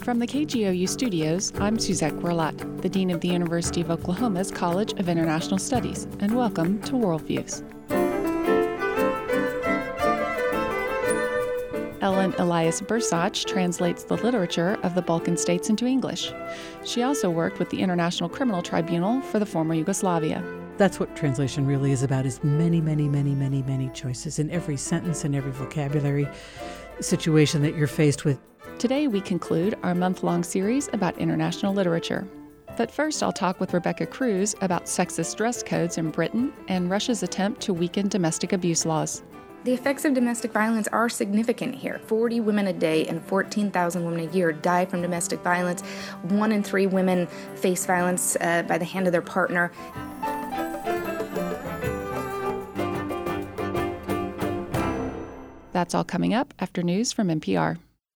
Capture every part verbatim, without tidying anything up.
From the K G O U studios, I'm Suzette Guerlat, the Dean of the University of Oklahoma's College of International Studies, and welcome to Worldviews. Ellen Elias Bursac translates the literature of the Balkan states into English. She also worked with the International Criminal Tribunal for the former Yugoslavia. That's what translation really is about, is many, many, many, many, many choices in every sentence and every vocabulary situation that you're faced with. Today we conclude our month-long series about international literature. But first I'll talk with Rebecca Cruz about sexist dress codes in Britain and Russia's attempt to weaken domestic abuse laws. The effects of domestic violence are significant here. forty women a day and fourteen thousand women a year die from domestic violence. One in three women face violence uh, by the hand of their partner. That's all coming up after news from N P R.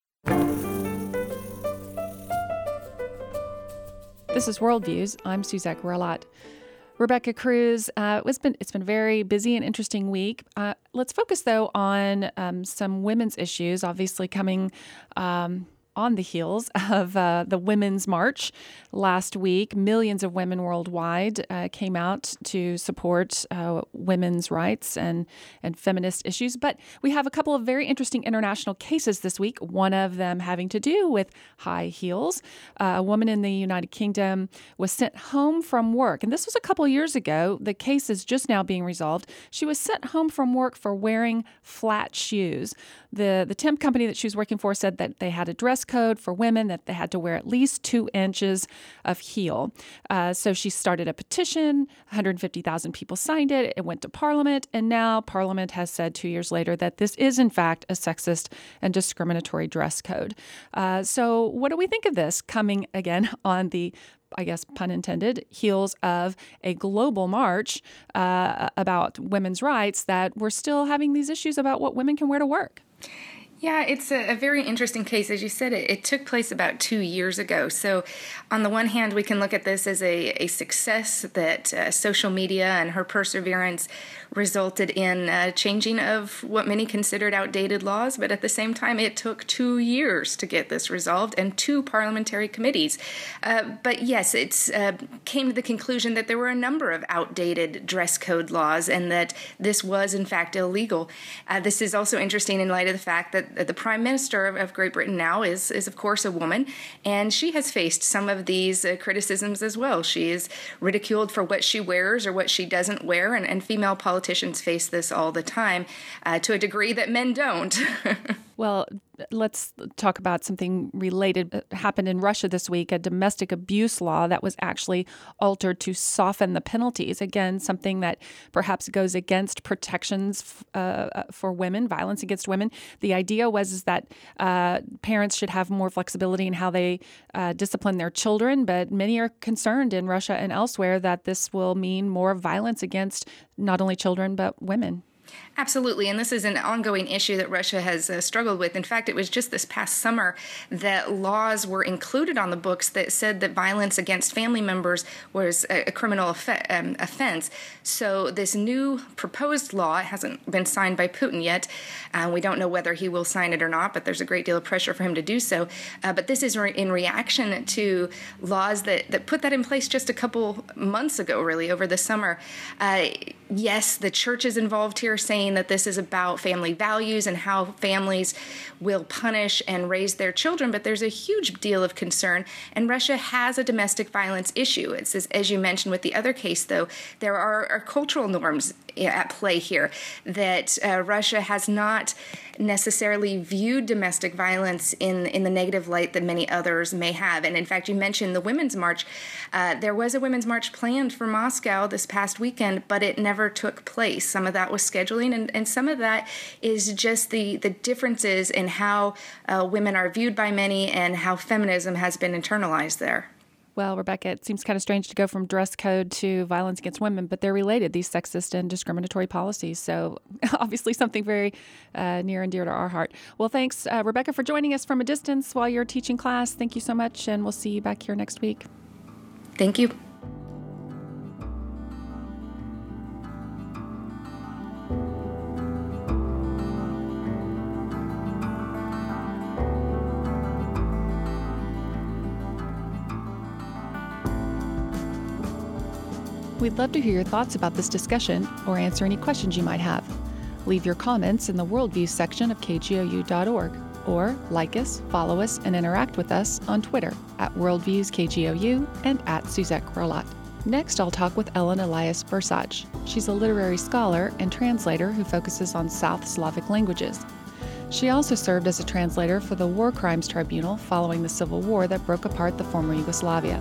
This is Worldviews. I'm Suzette Guerlat. Rebecca Cruz, uh, it's been it's been a very busy and interesting week. Uh, let's focus, though, on um, some women's issues, obviously coming um, on the heels of uh, the Women's March last week. Millions of women worldwide uh, came out to support uh, women's rights and, and feminist issues. But we have a couple of very interesting international cases this week, one of them having to do with high heels. Uh, a woman in the United Kingdom was sent home from work, and this was a couple years ago. The case is just now being resolved. She was sent home from work for wearing flat shoes. The, the temp company that she was working for said that they had a dress code for women, that they had to wear at least two inches of heel. Uh, so she started a petition. one hundred fifty thousand people signed it. It went to Parliament. And now Parliament has said two years later that this is, in fact, a sexist and discriminatory dress code. Uh, so what do we think of this coming again on the, I guess, pun intended, heels of a global march uh, about women's rights, that we're still having these issues about what women can wear to work? Yeah, it's a, a very interesting case. As you said, it, it took place about two years ago. So on the one hand, we can look at this as a, a success that uh, social media and her perseverance resulted in uh, changing of what many considered outdated laws. But at the same time, it took two years to get this resolved and two parliamentary committees. Uh, but yes, it uh, came to the conclusion that there were a number of outdated dress code laws and that this was, in fact, illegal. Uh, this is also interesting in light of the fact that the Prime Minister of Great Britain now is, is of course, a woman, and she has faced some of these uh, criticisms as well. She is ridiculed for what she wears or what she doesn't wear, and, and female politicians face this all the time uh, to a degree that men don't. Well, let's talk about something related. It happened in Russia this week, a domestic abuse law that was actually altered to soften the penalties. Again, something that perhaps goes against protections uh, for women, violence against women. The idea was is that uh, parents should have more flexibility in how they uh, discipline their children, but many are concerned in Russia and elsewhere that this will mean more violence against not only children, but women. Absolutely, and this is an ongoing issue that Russia has uh, struggled with. In fact, it was just this past summer that laws were included on the books that said that violence against family members was a, a criminal off- um, offense. So this new proposed law, it hasn't been signed by Putin yet. Uh, we don't know whether he will sign it or not, but there's a great deal of pressure for him to do so. Uh, but this is re- in reaction to laws that, that put that in place just a couple months ago, really, over the summer. Uh, yes, the church is involved here, saying that this is about family values and how families will punish and raise their children, but there's a huge deal of concern, and Russia has a domestic violence issue. It's as, as you mentioned with the other case, though, there are, are cultural norms at play here that uh, Russia has not necessarily viewed domestic violence in, in the negative light that many others may have. And in fact, you mentioned the Women's March. Uh, there was a Women's March planned for Moscow this past weekend, but it never took place. Some of that was scheduling, and, and some of that is just the, the differences in how uh, women are viewed by many and how feminism has been internalized there. Well, Rebecca, it seems kind of strange to go from dress code to violence against women, but they're related, these sexist and discriminatory policies. So obviously something very uh, near and dear to our heart. Well, thanks, uh, Rebecca, for joining us from a distance while you're teaching class. Thank you so much, and we'll see you back here next week. Thank you. We'd love to hear your thoughts about this discussion or answer any questions you might have. Leave your comments in the Worldviews section of K G O U dot org, or like us, follow us, and interact with us on Twitter at Worldviews K G O U and at Suzette Grollat. Next, I'll talk with Ellen Elias Bursach. She's a literary scholar and translator who focuses on South Slavic languages. She also served as a translator for the War Crimes Tribunal following the Civil War that broke apart the former Yugoslavia.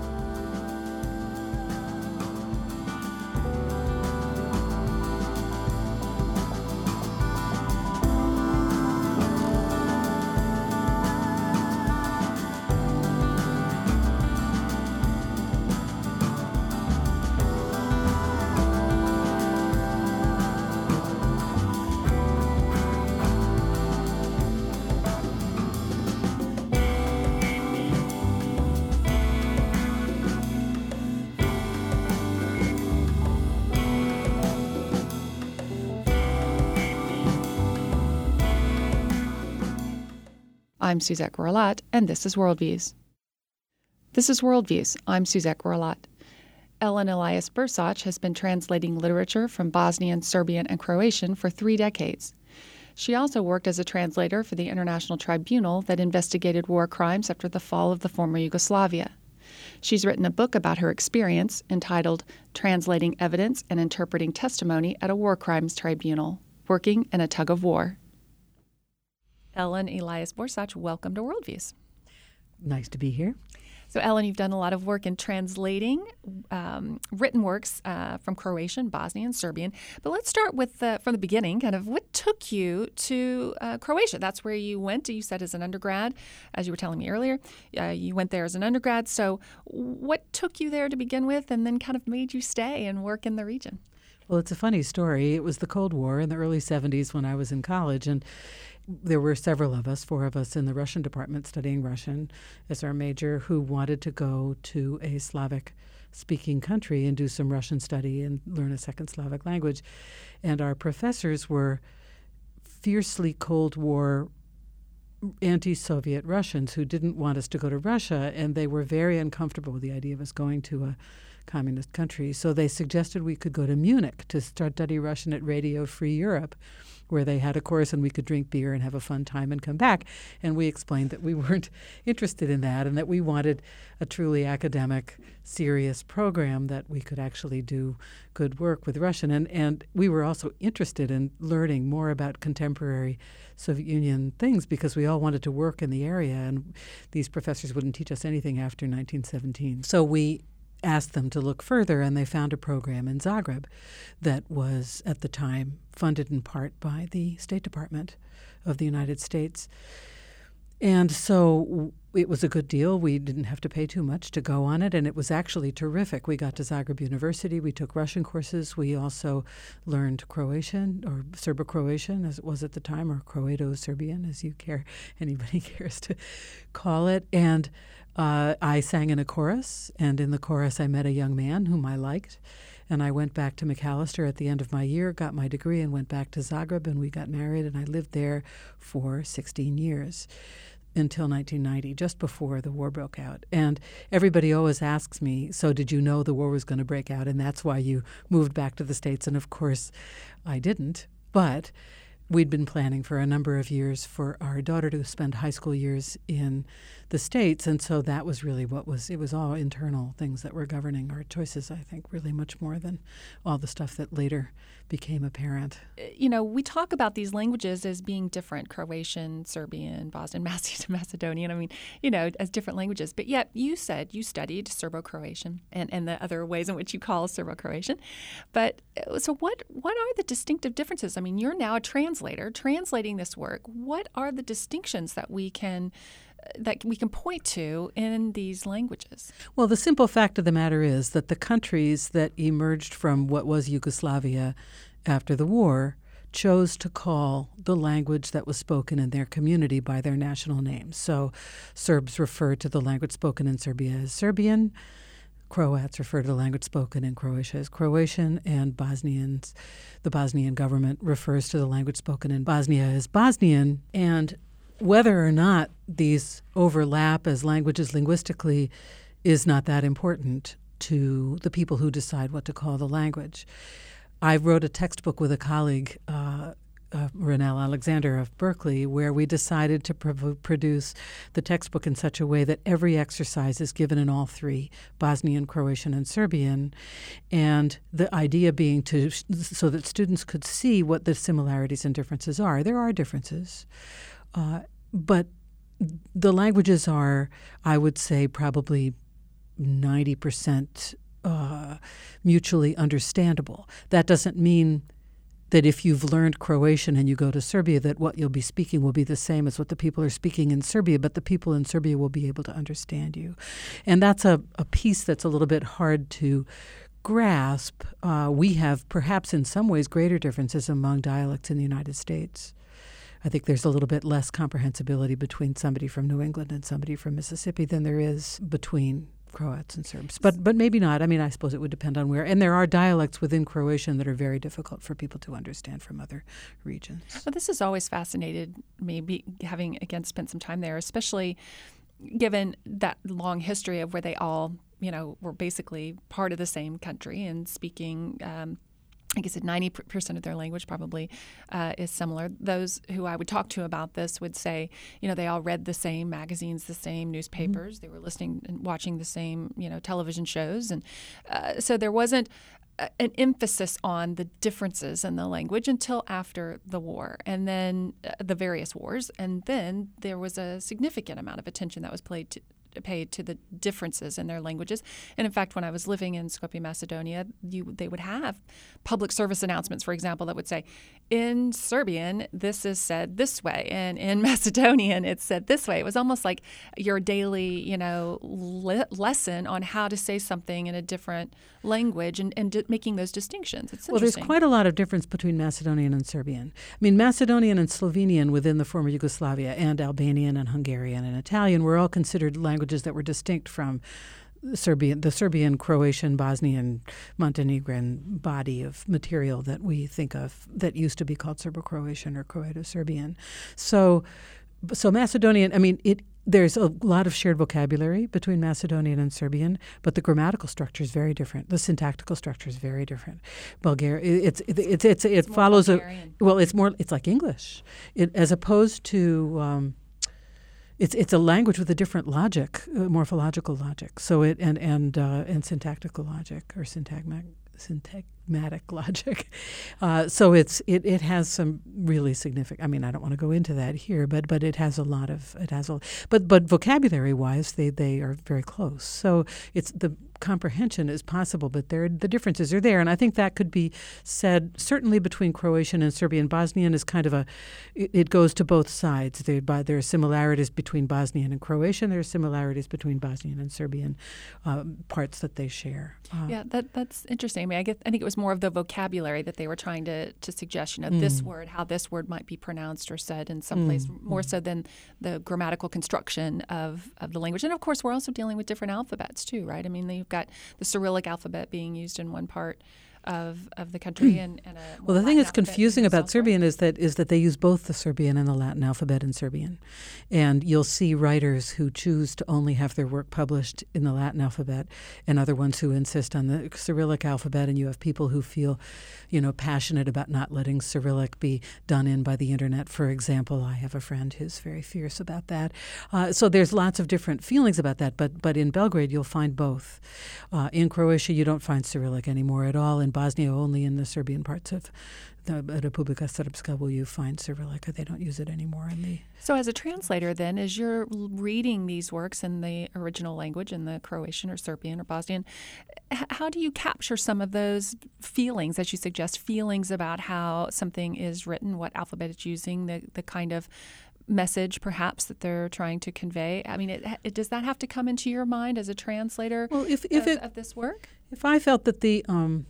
I'm Suzette Grollat, and this is Worldviews. This is Worldviews. I'm Suzette Grollat. Ellen Elias Bursach has been translating literature from Bosnian, Serbian, and Croatian for three decades. She also worked as a translator for the International Tribunal that investigated war crimes after the fall of the former Yugoslavia. She's written a book about her experience entitled Translating Evidence and Interpreting Testimony at a War Crimes Tribunal, Working in a Tug of War. Ellen Elias Bursach, welcome to Worldviews. Nice to be here. So, Ellen, you've done a lot of work in translating um, written works uh, from Croatian, Bosnian, Serbian. But let's start with uh, from the beginning. Kind of what took you to uh, Croatia? That's where you went. You said as an undergrad, as you were telling me earlier. Uh, you went there as an undergrad. So, what took you there to begin with, and then kind of made you stay and work in the region? Well, it's a funny story. It was the Cold War in the early seventies when I was in college, and there were several of us, four of us in the Russian department studying Russian as our major, who wanted to go to a Slavic-speaking country and do some Russian study and learn a second Slavic language. And our professors were fiercely Cold War anti-Soviet Russians who didn't want us to go to Russia, and they were very uncomfortable with the idea of us going to a communist country. So they suggested we could go to Munich to study Russian at Radio Free Europe, where they had a course and we could drink beer and have a fun time and come back. And we explained that we weren't interested in that and that we wanted a truly academic, serious program that we could actually do good work with Russian. And, and we were also interested in learning more about contemporary Soviet Union things because we all wanted to work in the area, and these professors wouldn't teach us anything after nineteen seventeen. So we asked them to look further, and they found a program in Zagreb that was, at the time, funded in part by the State Department of the United States. And so it was a good deal. We didn't have to pay too much to go on it, and it was actually terrific. We got to Zagreb University. We took Russian courses. We also learned Croatian, or Serbo-Croatian, as it was at the time, or Croato-Serbian, as you care, anybody cares to call it. And Uh, I sang in a chorus, and in the chorus I met a young man whom I liked, and I went back to McAllister at the end of my year, got my degree, and went back to Zagreb, and we got married, and I lived there for sixteen years until nineteen ninety, just before the war broke out. And everybody always asks me, so did you know the war was going to break out, and that's why you moved back to the States? And of course, I didn't, but we'd been planning for a number of years for our daughter to spend high school years in the States, and so that was really what was, it was all internal things that were governing our choices, I think, really much more than all the stuff that later became apparent. You know, we talk about these languages as being different, Croatian, Serbian, Bosnian, Macedonian, I mean, you know, as different languages. But yet you said you studied Serbo-Croatian and, and the other ways in which you call Serbo-Croatian. But so what, what are the distinctive differences? I mean, you're now a translator translating this work. What are the distinctions that we can that we can point to in these languages? Well, the simple fact of the matter is that the countries that emerged from what was Yugoslavia after the war chose to call the language that was spoken in their community by their national names. So Serbs refer to the language spoken in Serbia as Serbian, Croats refer to the language spoken in Croatia as Croatian, and Bosnians, the Bosnian government refers to the language spoken in Bosnia as Bosnian. And whether or not these overlap as languages linguistically is not that important to the people who decide what to call the language. I wrote a textbook with a colleague, uh, uh, Ronelle Alexander of Berkeley, where we decided to pro- produce the textbook in such a way that every exercise is given in all three, Bosnian, Croatian, and Serbian, and the idea being to so that students could see what the similarities and differences are. There are differences, uh, but the languages are, I would say, probably ninety percent uh, mutually understandable. That doesn't mean that if you've learned Croatian and you go to Serbia, that what you'll be speaking will be the same as what the people are speaking in Serbia, but the people in Serbia will be able to understand you. And that's a, a piece that's a little bit hard to grasp. Uh, we have perhaps in some ways greater differences among dialects in the United States. I think there's a little bit less comprehensibility between somebody from New England and somebody from Mississippi than there is between Croats and Serbs. But but maybe not. I mean, I suppose it would depend on where. And there are dialects within Croatian that are very difficult for people to understand from other regions. Well, this has always fascinated me, be, having, again, spent some time there, especially given that long history of where they all, you know, were basically part of the same country and speaking um I guess ninety percent of their language probably uh, is similar. Those who I would talk to about this would say, you know, they all read the same magazines, the same newspapers. Mm-hmm. They were listening and watching the same, you know, television shows. And uh, so there wasn't a, an emphasis on the differences in the language until after the war and then uh, the various wars. And then there was a significant amount of attention that was played to paid to the differences in their languages. And in fact, when I was living in Skopje, Macedonia, you, they would have public service announcements, for example, that would say, in Serbian, this is said this way, and in Macedonian, it's said this way. It was almost like your daily, you know, le- lesson on how to say something in a different language and, and di- making those distinctions. It's well, there's interesting. quite a lot of difference between Macedonian and Serbian. I mean, Macedonian and Slovenian within the former Yugoslavia and Albanian and Hungarian and Italian were all considered languages that were distinct from Serbian, the Serbian, Croatian, Bosnian, Montenegrin body of material that we think of that used to be called Serbo-Croatian or Croato-Serbian. So, so Macedonian, I mean, it. There's a lot of shared vocabulary between Macedonian and Serbian, but the grammatical structure is very different. The syntactical structure is very different. Bulgarian, it's it's it's, it's it it's follows Bulgarian. a well, it's more it's like English, it, as opposed to. Um, It's it's a language with a different logic, uh, morphological logic. So it and and uh, and syntactical logic or syntagmatic syntagmatic logic. Uh, so it's it, it has some really significant. I mean, I don't want to go into that here, but but it has a lot of it has a but but vocabulary wise, they they are very close. So it's the comprehension is possible, but there the differences are there, and I think that could be said certainly between Croatian and Serbian. Bosnian is kind of a it, it goes to both sides. There there are similarities between Bosnian and Croatian. There are similarities between Bosnian and Serbian um, parts that they share. Uh, yeah, that that's interesting. I mean, I get I think it was more of the vocabulary that they were trying to to suggest. You know, mm. this word, how this word might be pronounced or said in some mm. place, more mm. so than the grammatical construction of of the language. And of course, we're also dealing with different alphabets too, right? I mean, you've got the Cyrillic alphabet being used in one part of of the country, and, and a well, the Latin thing that's confusing about elsewhere. Serbian is that is that they use both the Serbian and the Latin alphabet in Serbian, and you'll see writers who choose to only have their work published in the Latin alphabet, and other ones who insist on the Cyrillic alphabet. And you have people who feel, you know, passionate about not letting Cyrillic be done in by the internet. For example, I have a friend who's very fierce about that. Uh, so there's lots of different feelings about that. But but in Belgrade, you'll find both. Uh, in Croatia, you don't find Cyrillic anymore at all. In Bosnia, only in the Serbian parts of the Republika Srpska will you find Cyrillic. They don't use it anymore in the. So as a translator then, as you're reading these works in the original language, in the Croatian or Serbian or Bosnian, how do you capture some of those feelings, as you suggest, feelings about how something is written, what alphabet it's using, the, the kind of message perhaps that they're trying to convey? I mean, it, it, does that have to come into your mind as a translator well, if, if of, it, of this work? If I felt that the... Um,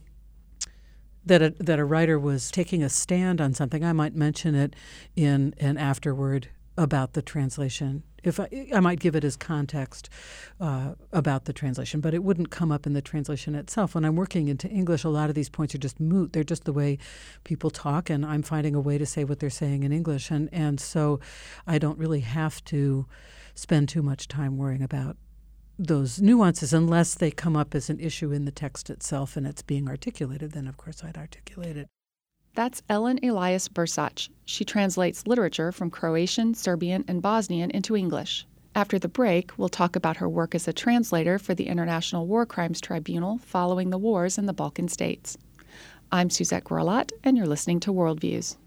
That a, that a writer was taking a stand on something, I might mention it in an afterword about the translation. If I, I might give it as context uh, about the translation, but it wouldn't come up in the translation itself. When I'm working into English, a lot of these points are just moot. They're just the way people talk, and I'm finding a way to say what they're saying in English. And, and so I don't really have to spend too much time worrying about those nuances unless they come up as an issue in the text itself and it's being articulated. Then, of course, I'd articulate it. That's Ellen Elias Bursac. She translates literature from Croatian, Serbian, and Bosnian into English. After the break, we'll talk about her work as a translator for the International War Crimes Tribunal following the wars in the Balkan states. I'm Suzette Grollat, and you're listening to Worldviews.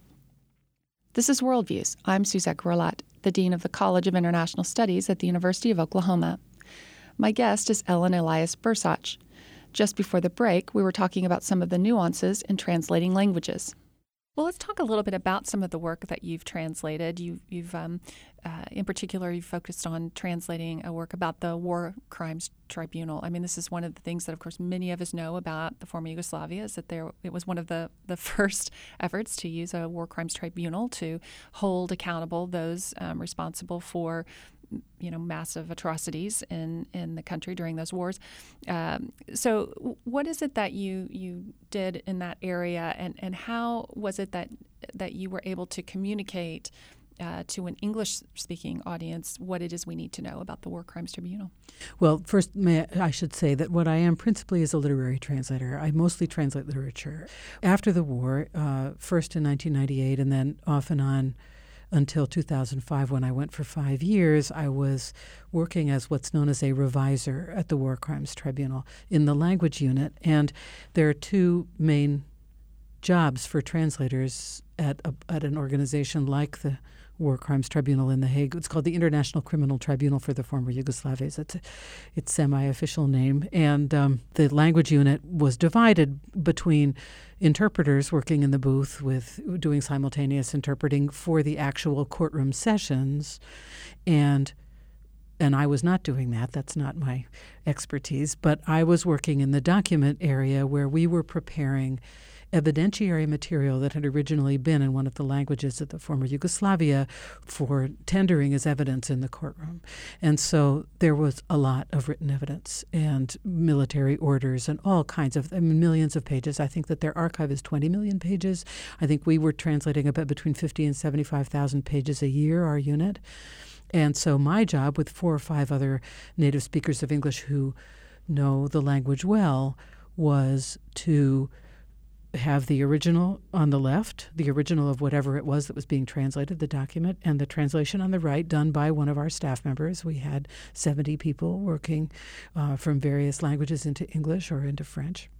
This is Worldviews. I'm Suzette Grollat, the Dean of the College of International Studies at the University of Oklahoma. My guest is Ellen Elias Bursac. Just before the break, we were talking about some of the nuances in translating languages. Well, let's talk a little bit about some of the work that you've translated. You, you've, um, uh, in particular, you've focused on translating a work about the War Crimes Tribunal. I mean, this is one of the things that, of course, many of us know about the former Yugoslavia, is that there it was one of the, the first efforts to use a War Crimes Tribunal to hold accountable those um, responsible for you know, massive atrocities in, in the country during those wars. Um, so what is it that you you did in that area, and, and how was it that that you were able to communicate uh, to an English-speaking audience what it is we need to know about the War Crimes Tribunal? Well, first, may I, I should say that what I am principally is a literary translator. I mostly translate literature. After the war, uh, first in nineteen ninety-eight and then off and on until two thousand five, when I went for five years, I was working as what's known as a reviser at the War Crimes Tribunal in the language unit. And there are two main jobs for translators at a, at an organization like the War Crimes Tribunal in The Hague. It's called the International Criminal Tribunal for the former Yugoslavia. It's a, its semi-official name. And um, the language unit was divided between interpreters working in the booth with doing simultaneous interpreting for the actual courtroom sessions, and and I was not doing that. That's not my expertise. But I was working in the document area where we were preparing evidentiary material that had originally been in one of the languages of the former Yugoslavia for tendering as evidence in the courtroom. And so there was a lot of written evidence and military orders and all kinds of, I mean, millions of pages. I think that their archive is twenty million pages. I think we were translating about between fifty and seventy-five thousand pages a year, our unit. And so my job, with four or five other native speakers of English who know the language well, was to have the original on the left, the original of whatever it was that was being translated, the document, and the translation on the right done by one of our staff members. We had seventy people working uh, from various languages into English or into French.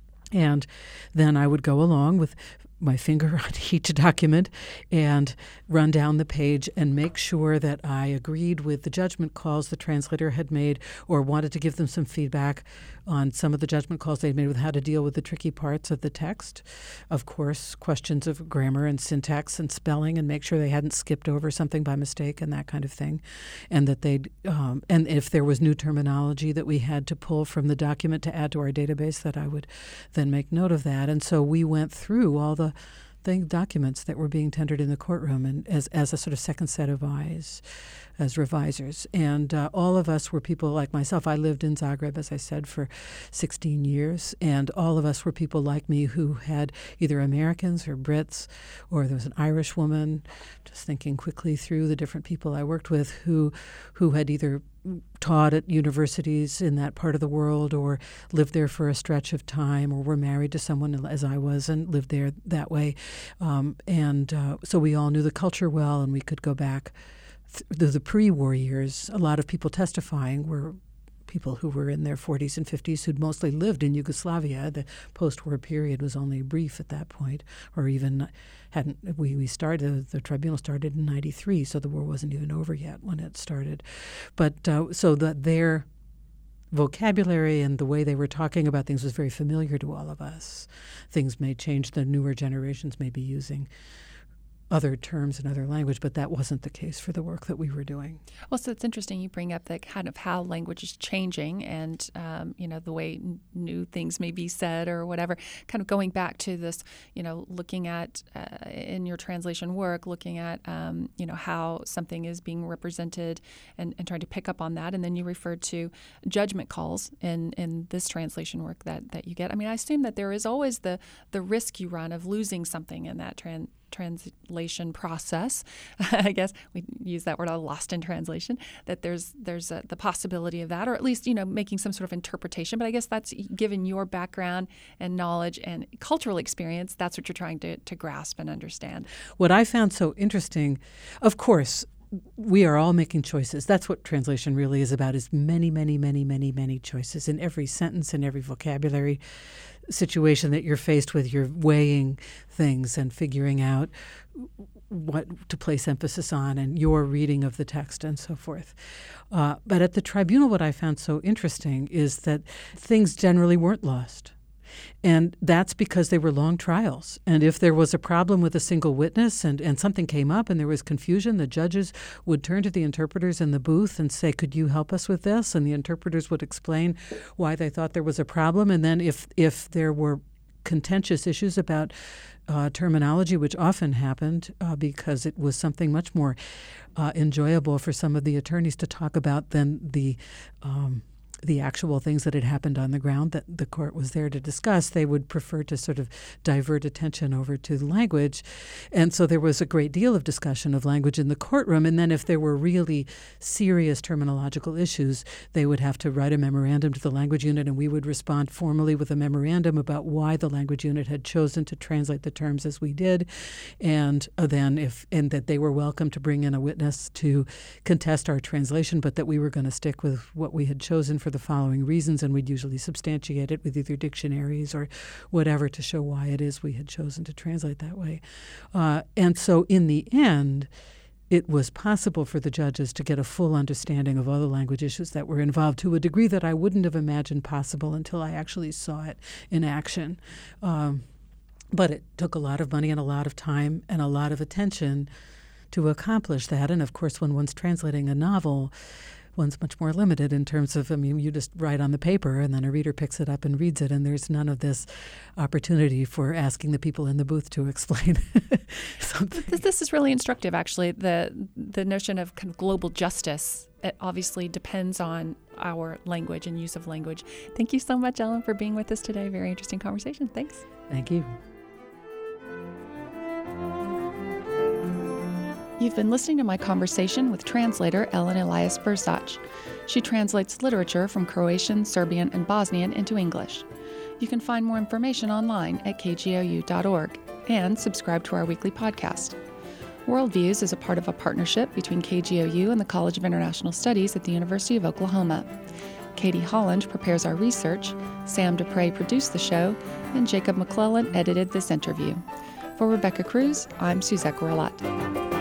And then I would go along with my finger on each document and run down the page and make sure that I agreed with the judgment calls the translator had made, or wanted to give them some feedback on some of the judgment calls they'd made with how to deal with the tricky parts of the text. Of course, questions of grammar and syntax and spelling, and make sure they hadn't skipped over something by mistake and that kind of thing. And that they'd, um, and if there was new terminology that we had to pull from the document to add to our database, that I would then make note of that. And so we went through all the thing, documents that were being tendered in the courtroom, and as, as a sort of second set of eyes as revisers. And uh, all of us were people like myself. I lived in Zagreb, as I said, for sixteen years, and all of us were people like me who had either Americans or Brits, or there was an Irish woman, just thinking quickly through the different people I worked with, who who had either taught at universities in that part of the world or lived there for a stretch of time, or were married to someone, as I was, and lived there that way. Um, and uh, so we all knew the culture well, and we could go back th- the pre-war years. A lot of people testifying were people who were in their forties and fifties who'd mostly lived in Yugoslavia. The post-war period was only brief at that point, or even hadn't. We, we started, the tribunal started in ninety-three, so the war wasn't even over yet when it started. But uh, so that their vocabulary and the way they were talking about things was very familiar to all of us. Things may change, the newer generations may be using other terms in other language, but that wasn't the case for the work that we were doing. Well, so it's interesting you bring up the kind of how language is changing, and um, you know, the way n- new things may be said or whatever. Kind of going back to this, you know, looking at uh, in your translation work, looking at um, you know, how something is being represented, and, and trying to pick up on that. And then you referred to judgment calls in, in this translation work that, that you get. I mean, I assume that there is always the the risk you run of losing something in that trans. translation process, I guess we use that word a lot, lost in translation, that there's there's a, the possibility of that, or at least, you know, making some sort of interpretation. But I guess that's, given your background and knowledge and cultural experience, that's what you're trying to, to grasp and understand. What I found so interesting, of course, we are all making choices. That's what translation really is about, is many, many, many, many, many choices in every sentence, in every vocabulary situation that you're faced with. You're weighing things and figuring out what to place emphasis on and your reading of the text and so forth. Uh, but at the tribunal, what I found so interesting is that things generally weren't lost. And that's because they were long trials. And if there was a problem with a single witness and, and something came up and there was confusion, the judges would turn to the interpreters in the booth and say, could you help us with this? And the interpreters would explain why they thought there was a problem. And then if if there were contentious issues about uh, terminology, which often happened uh, because it was something much more uh, enjoyable for some of the attorneys to talk about than the um the actual things that had happened on the ground that the court was there to discuss. They would prefer to sort of divert attention over to the language. And so there was a great deal of discussion of language in the courtroom. And then if there were really serious terminological issues, they would have to write a memorandum to the language unit, and we would respond formally with a memorandum about why the language unit had chosen to translate the terms as we did. And then if and that they were welcome to bring in a witness to contest our translation, but that we were going to stick with what we had chosen for the following reasons, and we'd usually substantiate it with either dictionaries or whatever to show why it is we had chosen to translate that way. Uh, and so in the end, it was possible for the judges to get a full understanding of all the language issues that were involved to a degree that I wouldn't have imagined possible until I actually saw it in action. Um, but it took a lot of money and a lot of time and a lot of attention to accomplish that. And of course, when one's translating a novel, one's much more limited in terms of, I mean, you just write on the paper and then a reader picks it up and reads it, and there's none of this opportunity for asking the people in the booth to explain something. This, this is really instructive, actually. The the notion of kind of global justice, it obviously depends on our language and use of language. Thank you so much, Ellen, for being with us today. Very interesting conversation. Thanks. Thank you. You've been listening to my conversation with translator Ellen Elias Versace. She translates literature from Croatian, Serbian, and Bosnian into English. You can find more information online at k g o u dot org and subscribe to our weekly podcast. Worldviews is a part of a partnership between K G O U and the College of International Studies at the University of Oklahoma. Katie Holland prepares our research, Sam Dupre produced the show, and Jacob McClellan edited this interview. For Rebecca Cruz, I'm Suzette Gorelat.